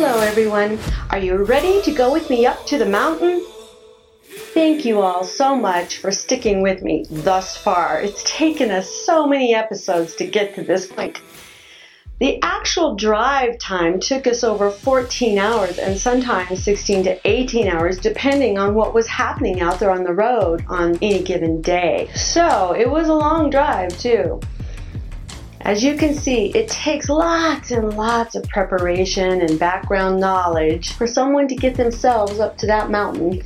Hello everyone, are you ready to go with me up to the mountain? Thank you all so much for sticking with me thus far. It's taken us so many episodes to get to this point. The actual drive time took us over 14 hours and sometimes 16 to 18 hours depending on what was happening out there on the road on any given day. So it was a long drive too. As you can see, it takes lots and lots of preparation and background knowledge for someone to get themselves up to that mountain.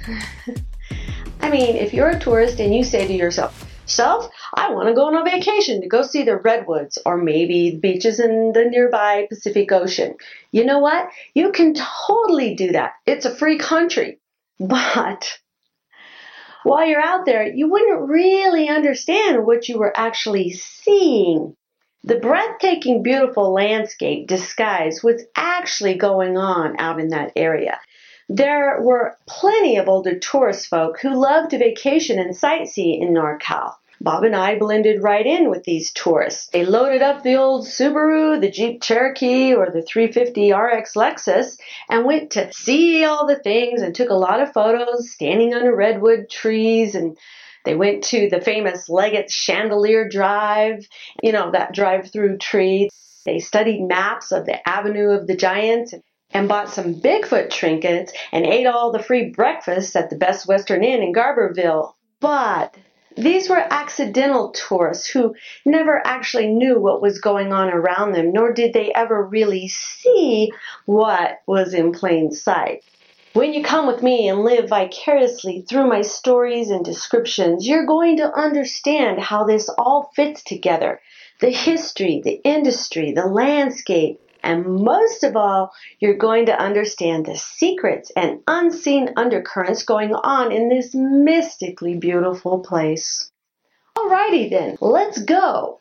I mean, if you're a tourist and you say to yourself, I want to go on a vacation to go see the redwoods or maybe the beaches in the nearby Pacific Ocean. You know what? You can totally do that. It's a free country. But while you're out there, you wouldn't really understand what you were actually seeing. The breathtaking, beautiful landscape disguised what's actually going on out in that area. There were plenty of older tourist folk who loved to vacation and sightsee in NorCal. Bob and I blended right in with these tourists. They loaded up the old Subaru, the Jeep Cherokee, or the 350 RX Lexus and went to see all the things and took a lot of photos standing under redwood trees, and they went to the famous Leggett's Chandelier Drive, that drive-through tree. They studied maps of the Avenue of the Giants and bought some Bigfoot trinkets and ate all the free breakfasts at the Best Western Inn in Garberville. But these were accidental tourists who never actually knew what was going on around them, nor did they ever really see what was in plain sight. When you come with me and live vicariously through my stories and descriptions, you're going to understand how this all fits together. The history, the industry, the landscape, and most of all, you're going to understand the secrets and unseen undercurrents going on in this mystically beautiful place. Alrighty then, let's go.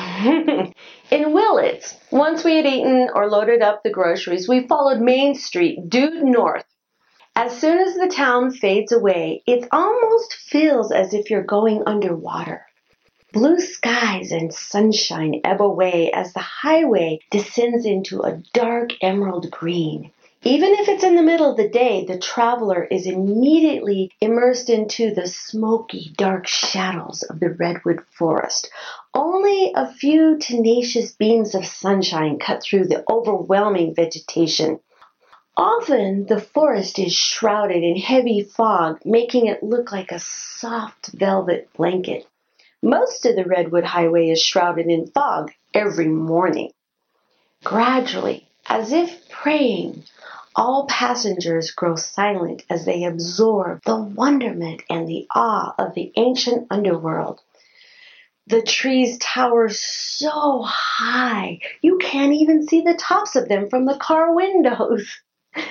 In Willits, once we had eaten or loaded up the groceries, we followed Main Street due north. As soon as the town fades away, it almost feels as if you're going underwater. Blue skies and sunshine ebb away as the highway descends into a dark emerald green. Even if it's in the middle of the day, the traveler is immediately immersed into the smoky, dark shadows of the redwood forest. Only a few tenacious beams of sunshine cut through the overwhelming vegetation. Often, the forest is shrouded in heavy fog, making it look like a soft velvet blanket. Most of the Redwood Highway is shrouded in fog every morning. Gradually, as if praying, all passengers grow silent as they absorb the wonderment and the awe of the ancient underworld. The trees tower so high, you can't even see the tops of them from the car windows.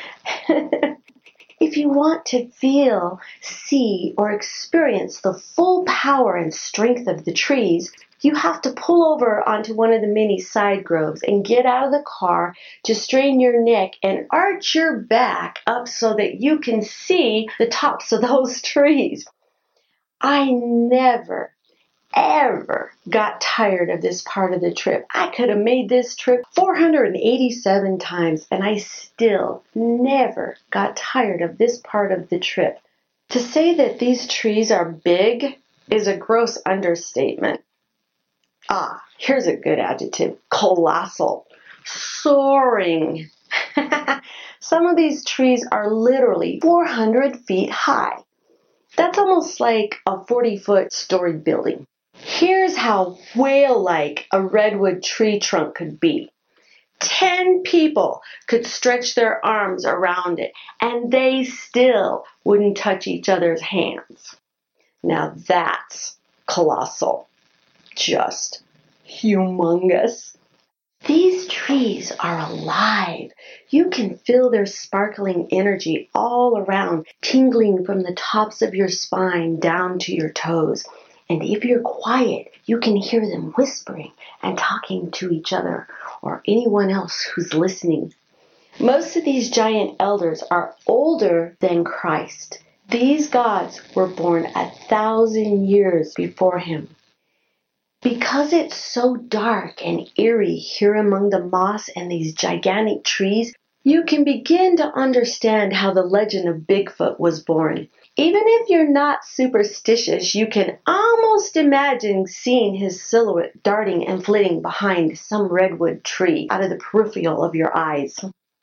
If you want to feel, see, or experience the full power and strength of the trees, you have to pull over onto one of the many side groves and get out of the car to strain your neck and arch your back up so that you can see the tops of those trees. I never, ever got tired of this part of the trip. I could have made this trip 487 times and I still never got tired of this part of the trip. To say that these trees are big is a gross understatement. Here's a good adjective: colossal, soaring. Some of these trees are literally 400 feet high. That's almost like a 40-foot storied building. Here's how whale-like a redwood tree trunk could be. 10 people could stretch their arms around it, and they still wouldn't touch each other's hands. Now that's colossal. Just humongous. These trees are alive. You can feel their sparkling energy all around, tingling from the tops of your spine down to your toes. And if you're quiet, you can hear them whispering and talking to each other or anyone else who's listening. Most of these giant elders are older than Christ. These gods were born 1,000 years before him. Because it's so dark and eerie here among the moss and these gigantic trees, you can begin to understand how the legend of Bigfoot was born. Even if you're not superstitious, you can almost imagine seeing his silhouette darting and flitting behind some redwood tree out of the peripheral of your eyes.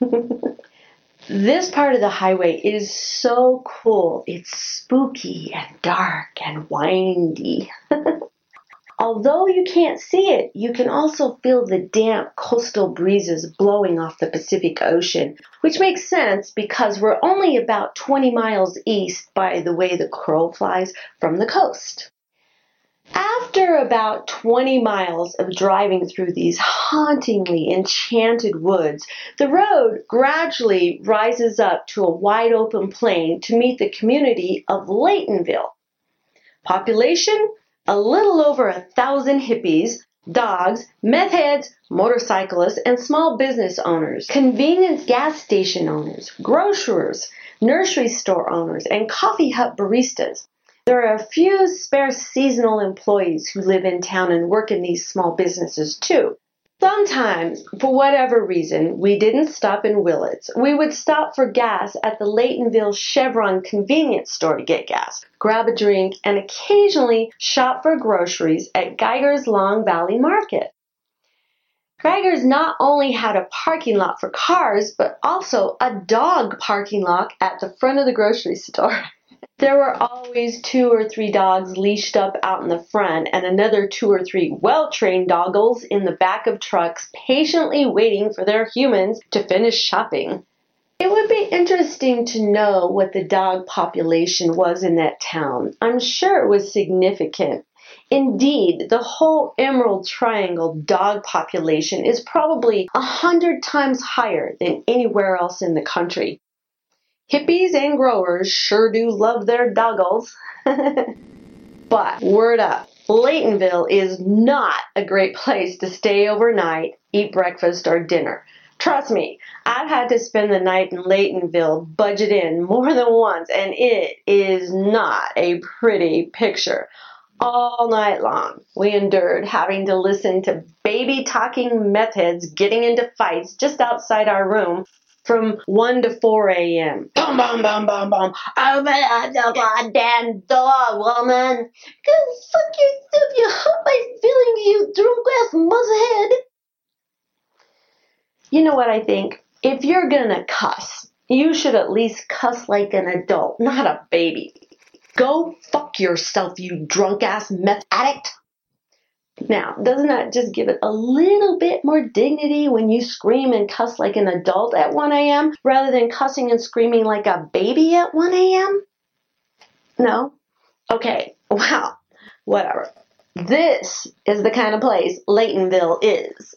This part of the highway is so cool. It's spooky and dark and windy. Although you can't see it, you can also feel the damp coastal breezes blowing off the Pacific Ocean, which makes sense because we're only about 20 miles east by the way the crow flies from the coast. After about 20 miles of driving through these hauntingly enchanted woods, the road gradually rises up to a wide open plain to meet the community of Laytonville. Population? A little over 1,000 hippies, dogs, meth heads, motorcyclists, and small business owners, convenience gas station owners, grocers, nursery store owners, and coffee hut baristas. There are a few spare seasonal employees who live in town and work in these small businesses too. Sometimes, for whatever reason, we didn't stop in Willits. We would stop for gas at the Laytonville Chevron convenience store to get gas, grab a drink, and occasionally shop for groceries at Geiger's Long Valley Market. Geiger's not only had a parking lot for cars, but also a dog parking lot at the front of the grocery store. There were always 2 or 3 dogs leashed up out in the front and another 2 or 3 well-trained doggos in the back of trucks patiently waiting for their humans to finish shopping. It would be interesting to know what the dog population was in that town. I'm sure it was significant. Indeed, the whole Emerald Triangle dog population is probably 100 times higher than anywhere else in the country. Hippies and growers sure do love their doggos. But word up, Laytonville is not a great place to stay overnight, eat breakfast, or dinner. Trust me, I've had to spend the night in Laytonville, budget in, more than once, and it is not a pretty picture. All night long, we endured having to listen to baby-talking meth heads getting into fights just outside our room from 1 to 4 a.m. Boom, boom, boom, boom, boom. Oh, the goddamn dog, woman. Go fuck yourself, you hurt my feelings, you drunk-ass muzzhead. You know what I think? If you're gonna cuss, you should at least cuss like an adult, not a baby. Go fuck yourself, you drunk-ass meth addict. Now, doesn't that just give it a little bit more dignity when you scream and cuss like an adult at 1 a.m. rather than cussing and screaming like a baby at 1 a.m.? No? Okay, well, whatever. This is the kind of place Laytonville is.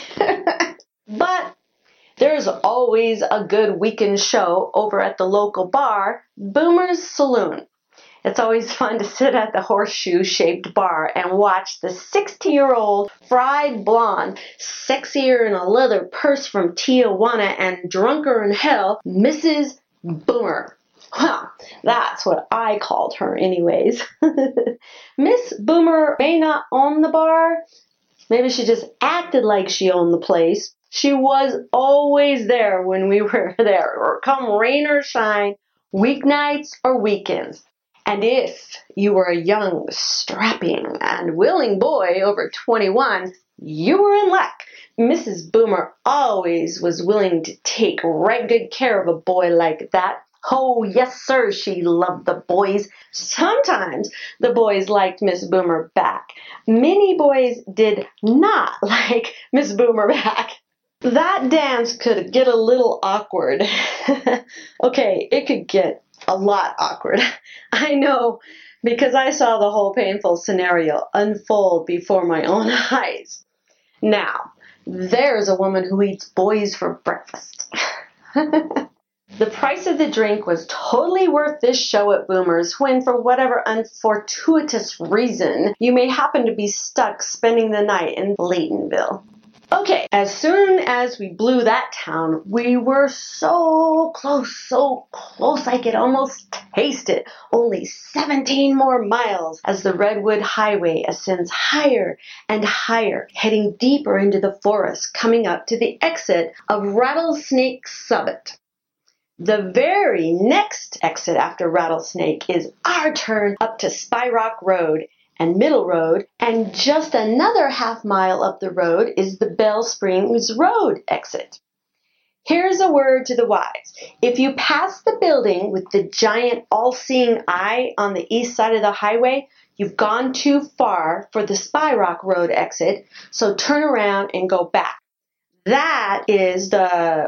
But there's always a good weekend show over at the local bar, Boomer's Saloon. It's always fun to sit at the horseshoe-shaped bar and watch the 60-year-old fried blonde, sexier in a leather purse from Tijuana and drunker in hell, Mrs. Boomer. Well, that's what I called her anyways. Miss Boomer may not own the bar. Maybe she just acted like she owned the place. She was always there when we were there, or come rain or shine, weeknights or weekends. And if you were a young, strapping, and willing boy over 21, you were in luck. Mrs. Boomer always was willing to take right good care of a boy like that. Oh, yes, sir, she loved the boys. Sometimes the boys liked Miss Boomer back. Many boys did not like Miss Boomer back. That dance could get a little awkward. Okay, it could get a lot awkward. I know, because I saw the whole painful scenario unfold before my own eyes. Now, there's a woman who eats boys for breakfast. The price of the drink was totally worth this show at Boomer's when, for whatever unfortuitous reason, you may happen to be stuck spending the night in Laytonville. Okay, as soon as we blew that town, we were so close I could almost taste it. Only 17 more miles as the Redwood Highway ascends higher and higher, heading deeper into the forest, coming up to the exit of Rattlesnake Summit. The very next exit after Rattlesnake is our turn up to Spy Rock Road and Middle Road, and just another half mile up the road is the Bell Springs Road exit. Here's a word to the wise. If you pass the building with the giant all-seeing eye on the east side of the highway, you've gone too far for the Spy Rock Road exit, so turn around and go back. That is the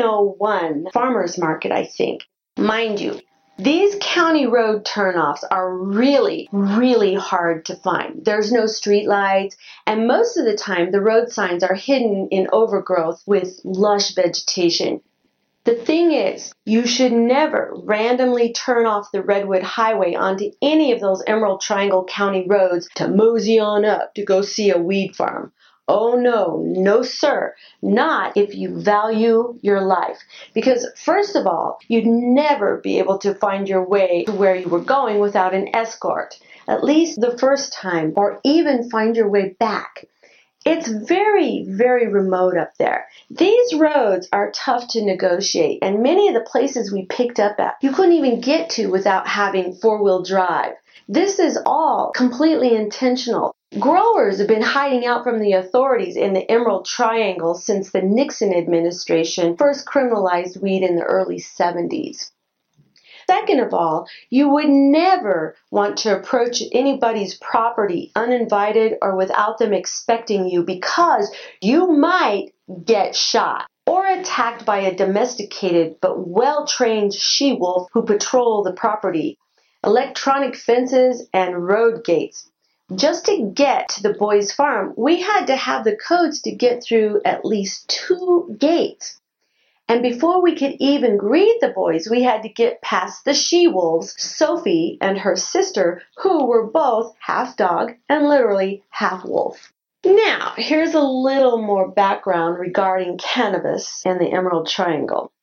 101 Farmers Market, I think. Mind you, these county road turnoffs are really hard to find. There's no street lights, and most of the time the road signs are hidden in overgrowth with lush vegetation. The thing is, you should never randomly turn off the Redwood Highway onto any of those Emerald Triangle County roads to mosey on up to go see a weed farm. Oh no sir, not if you value your life. Because first of all, you'd never be able to find your way to where you were going without an escort, at least the first time, or even find your way back. It's very remote up there. These roads are tough to negotiate, and many of the places we picked up at, you couldn't even get to without having four-wheel drive. This is all completely intentional. Growers have been hiding out from the authorities in the Emerald Triangle since the Nixon administration first criminalized weed in the early 70s. Second of all, you would never want to approach anybody's property uninvited or without them expecting you, because you might get shot or attacked by a domesticated but well-trained she-wolf who patrol the property. Electronic fences and road gates. Just to get to the boys' farm, we had to have the codes to get through at least 2 gates. And before we could even greet the boys, we had to get past the she-wolves, Sophie and her sister, who were both half dog and literally half wolf. Now, here's a little more background regarding cannabis and the Emerald Triangle.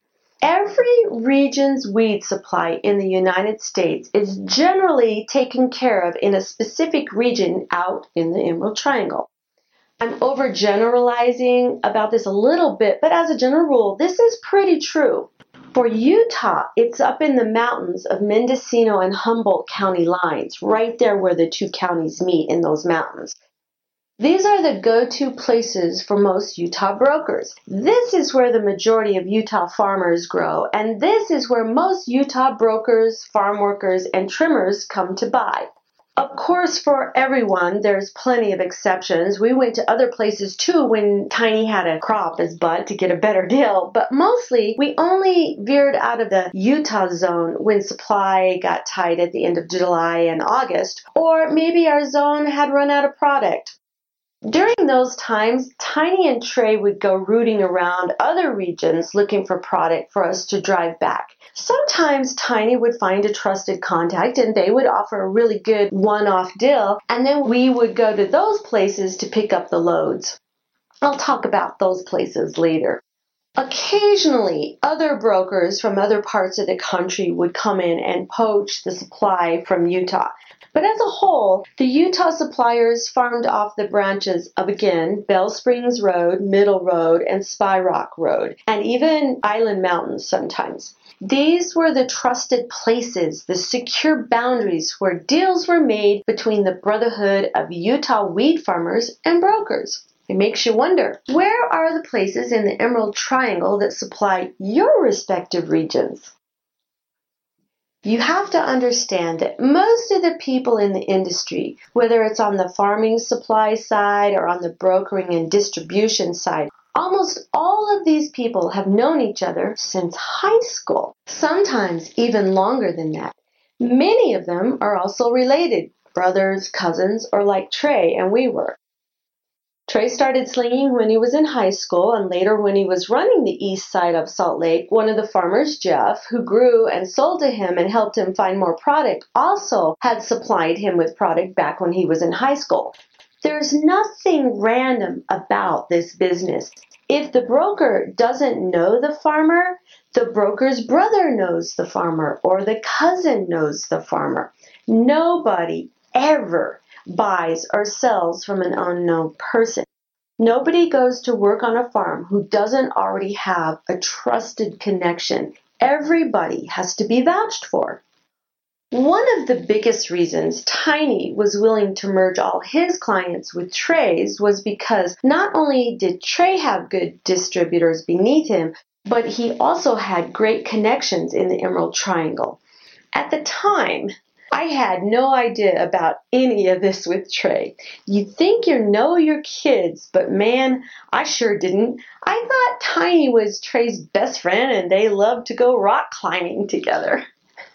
Every region's weed supply in the United States is generally taken care of in a specific region out in the Emerald Triangle. I'm overgeneralizing about this a little bit, but as a general rule, this is pretty true. For Utah, it's up in the mountains of Mendocino and Humboldt County lines, right there where the two counties meet in those mountains. These are the go-to places for most Utah brokers. This is where the majority of Utah farmers grow, and this is where most Utah brokers, farm workers, and trimmers come to buy. Of course, for everyone, there's plenty of exceptions. We went to other places too when Tiny had a crop his butt to get a better deal, but mostly we only veered out of the Utah zone when supply got tight at the end of July and August, or maybe our zone had run out of product. During those times, Tiny and Trey would go rooting around other regions looking for product for us to drive back. Sometimes Tiny would find a trusted contact and they would offer a really good one-off deal, and then we would go to those places to pick up the loads. I'll talk about those places later. Occasionally, other brokers from other parts of the country would come in and poach the supply from Utah. But as a whole, the Utah suppliers farmed off the branches of, again, Bell Springs Road, Middle Road, and Spy Rock Road, and even Island Mountains sometimes. These were the trusted places, the secure boundaries where deals were made between the Brotherhood of Utah weed farmers and brokers. It makes you wonder, where are the places in the Emerald Triangle that supply your respective regions? You have to understand that most of the people in the industry, whether it's on the farming supply side or on the brokering and distribution side, almost all of these people have known each other since high school, sometimes even longer than that. Many of them are also related, brothers, cousins, or like Trey and we were. Trey started slinging when he was in high school, and later when he was running the east side of Salt Lake, one of the farmers, Jeff, who grew and sold to him and helped him find more product, also had supplied him with product back when he was in high school. There's nothing random about this business. If the broker doesn't know the farmer, the broker's brother knows the farmer or the cousin knows the farmer. Nobody ever buys or sells from an unknown person. Nobody goes to work on a farm who doesn't already have a trusted connection. Everybody has to be vouched for. One of the biggest reasons Tiny was willing to merge all his clients with Trey's was because not only did Trey have good distributors beneath him, but he also had great connections in the Emerald Triangle. At the time, I had no idea about any of this with Trey. You'd think you know your kids, but man, I sure didn't. I thought Tiny was Trey's best friend and they loved to go rock climbing together.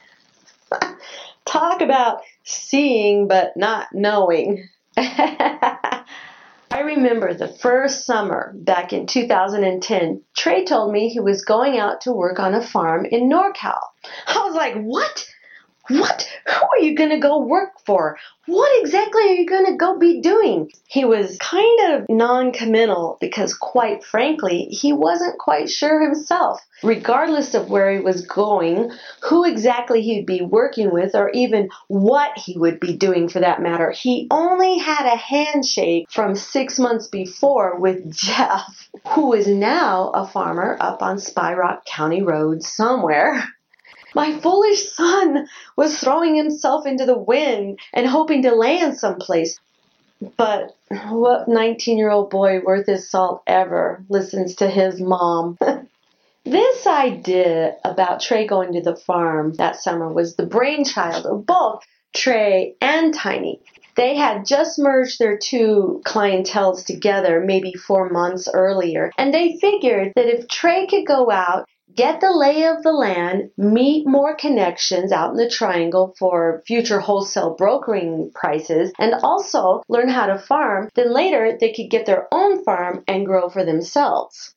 Talk about seeing but not knowing. I remember the first summer back in 2010, Trey told me he was going out to work on a farm in NorCal. I was like, what? What? Who are you going to go work for? What exactly are you going to go be doing? He was kind of non-committal because, quite frankly, he wasn't quite sure himself. Regardless of where he was going, who exactly he'd be working with, or even what he would be doing for that matter, he only had a handshake from 6 months before with Jeff, who is now a farmer up on Spy Rock County Road somewhere. My foolish son was throwing himself into the wind and hoping to land someplace. But what 19-year-old boy worth his salt ever listens to his mom? This idea about Trey going to the farm that summer was the brainchild of both Trey and Tiny. They had just merged their two clienteles together maybe 4 months earlier, and they figured that if Trey could go out, get the lay of the land, meet more connections out in the triangle for future wholesale brokering prices, and also learn how to farm, then later they could get their own farm and grow for themselves.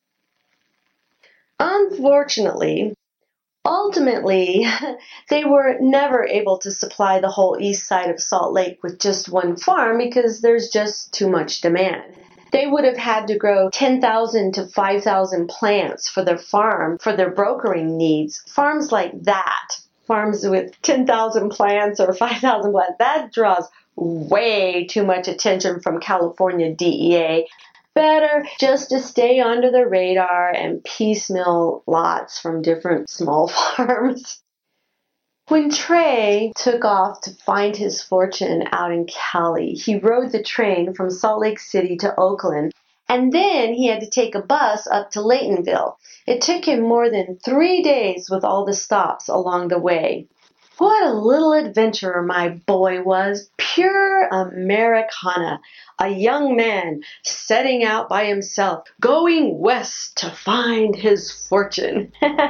Unfortunately, ultimately, they were never able to supply the whole east side of Salt Lake with just one farm because there's just too much demand. They would have had to grow 10,000 to 5,000 plants for their farm, for their brokering needs. Farms like that, farms with 10,000 plants or 5,000 plants, that draws way too much attention from California DEA. Better just to stay under the radar and piecemeal lots from different small farms. When Trey took off to find his fortune out in Cali, he rode the train from Salt Lake City to Oakland, and then he had to take a bus up to Laytonville. It took him more than 3 days with all the stops along the way. What a little adventurer my boy was, pure Americana, a young man setting out by himself, going west to find his fortune.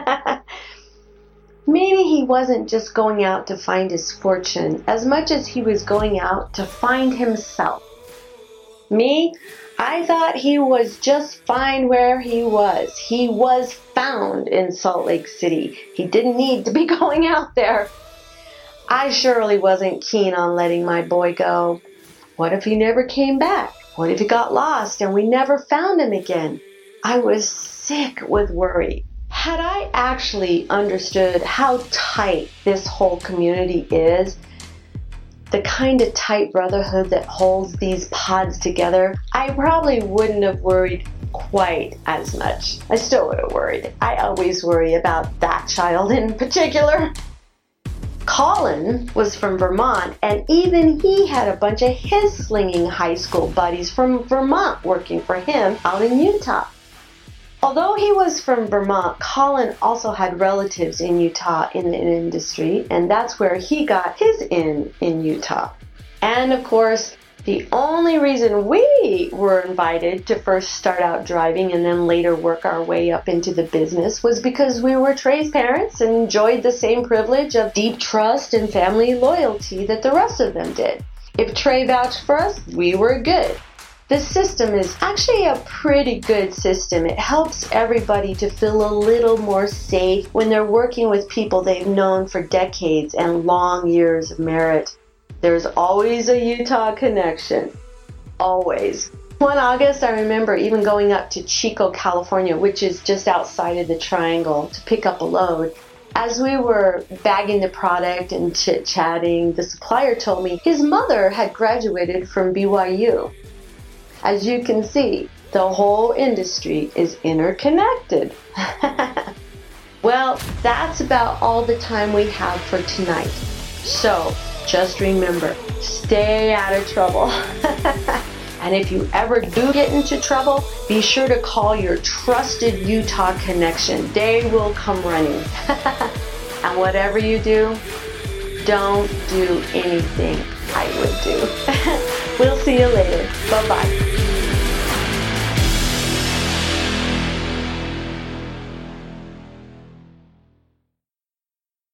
Maybe he wasn't just going out to find his fortune as much as he was going out to find himself. Me, I thought he was just fine where he was. He was found in Salt Lake City. He didn't need to be going out there. I surely wasn't keen on letting my boy go. What if he never came back? What if he got lost and we never found him again? I was sick with worry. Had I actually understood how tight this whole community is, the kind of tight brotherhood that holds these pods together, I probably wouldn't have worried quite as much. I still would have worried. I always worry about that child in particular. Colin was from Vermont, and even he had a bunch of his slinging high school buddies from Vermont working for him out in Utah. Although he was from Vermont, Colin also had relatives in Utah in the industry, and that's where he got his in Utah. And of course, the only reason we were invited to first start out driving and then later work our way up into the business was because we were Trey's parents and enjoyed the same privilege of deep trust and family loyalty that the rest of them did. If Trey vouched for us, we were good. The system is actually a pretty good system. It helps everybody to feel a little more safe when they're working with people they've known for decades and long years of merit. There's always a Utah connection. always. One August, I remember even going up to Chico, California, which is just outside of the Triangle, to pick up a load. As we were bagging the product and chit-chatting, the supplier told me his mother had graduated from BYU. As you can see, the whole industry is interconnected. Well, that's about all the time we have for tonight. So, just remember, stay out of trouble. And if you ever do get into trouble, be sure to call your trusted Utah connection. They will come running. And whatever you do, don't do anything I would do. We'll see you later. Bye-bye.